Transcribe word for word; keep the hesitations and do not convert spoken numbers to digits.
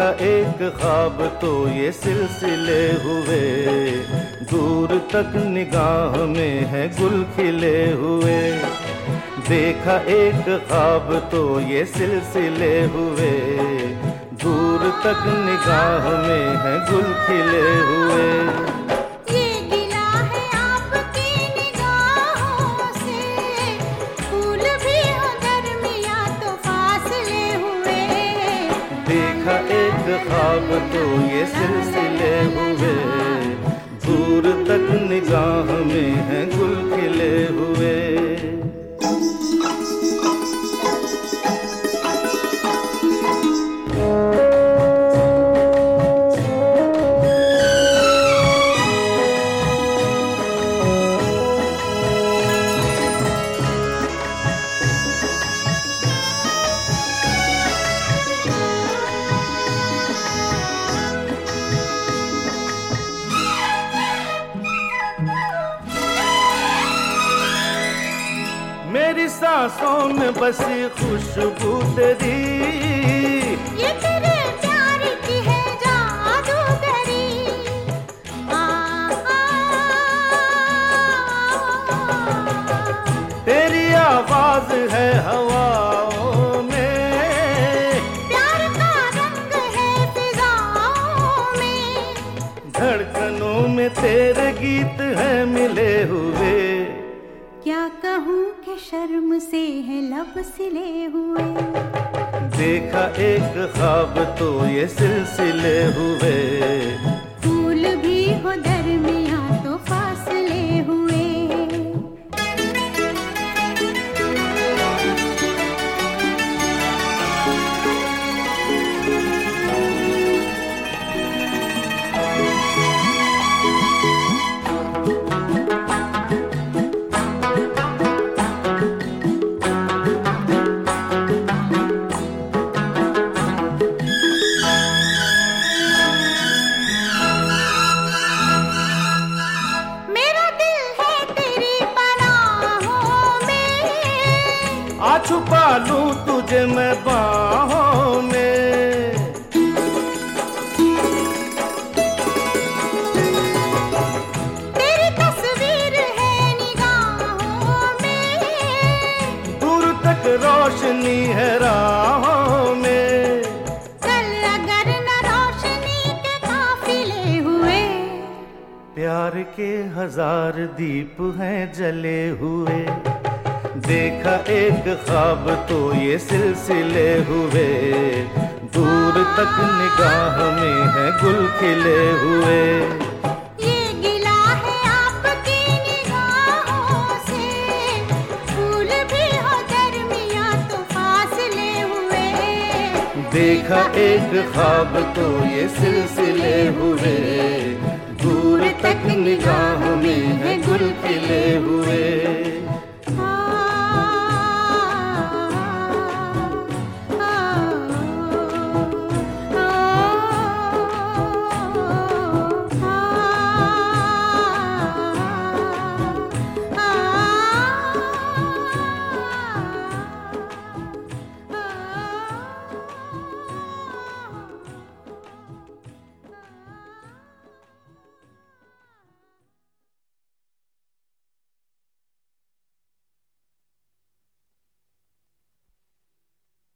देखा एक ख्वाब तो ये सिलसिले हुए, दूर तक निगाह में है गुल खिले हुए। देखा एक ख्वाब तो ये सिलसिले हुए, दूर तक निगाह में है गुल खिले हुए। ये गिला है आपकी निगाहों से, फूल भी हो दरमिया तो फासले हुए। देखा एक ख्वाब तो ये सिलसिले हुए, दूर तक निगाह में है गुल खिले हुए। मेरी सांसों में बसी खुशबू तेरी, ये तेरे प्यार की है जादूगरी। आ, आ, तेरी आवाज है हवाओं में, प्यार का रंग है फिजाओं में। धड़कनों में तेरे गीत हैं मिले हुए। क्या कहूँ कि शर्म से है लब सिले हुए। देखा एक ख्वाब तो ये सिलसिले हुए, फूल भी हो दरमिया तो फासले हुए। आ छुपा लूं तुझे मैं बाहों में, तेरी तस्वीर है निगाहों में। दूर तक रोशनी है राहों में। कल अगर न रोशनी के काफिले हुए, प्यार के हजार दीप हैं जले हुए। देखा एक ख्वाब तो ये सिलसिले हुए, दूर तक निगाह में है गुल खिले हुए। ये गिला है आपकी निगाहों से, फूल भी हो दरमिया तो फासले हुए। देखा एक ख्वाब तो ये सिलसिले हुए, दूर तक निगाह में है गुल खिले हुए।